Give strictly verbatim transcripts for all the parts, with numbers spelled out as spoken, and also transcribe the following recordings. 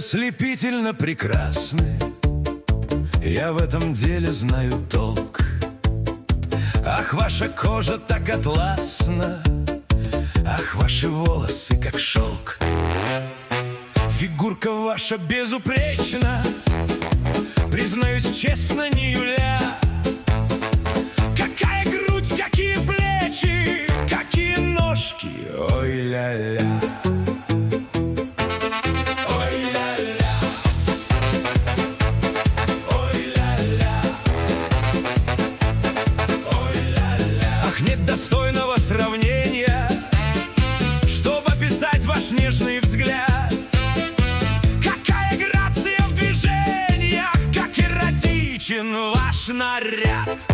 ослепительно прекрасны, я в этом деле знаю толк. Ах, ваша кожа так атласна, ах, ваши волосы как шелк. Фигурка ваша безупречна, признаюсь честно, не юля. Какая грудь, какие плечи, какие ножки, ой ля-ля. Нет достойного сравнения, чтобы описать ваш нежный взгляд. Какая грация в движениях, как эротичен ваш наряд.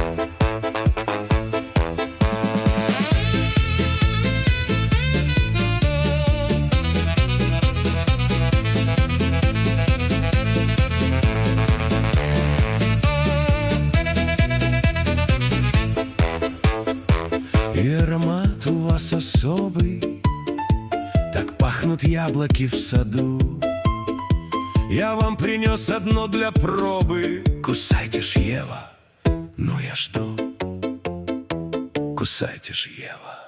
И аромат у вас особый, так пахнут яблоки в саду. Я вам принес одно для пробы. Кусайте ж, Ева, ну я жду. Кусайте ж, Ева.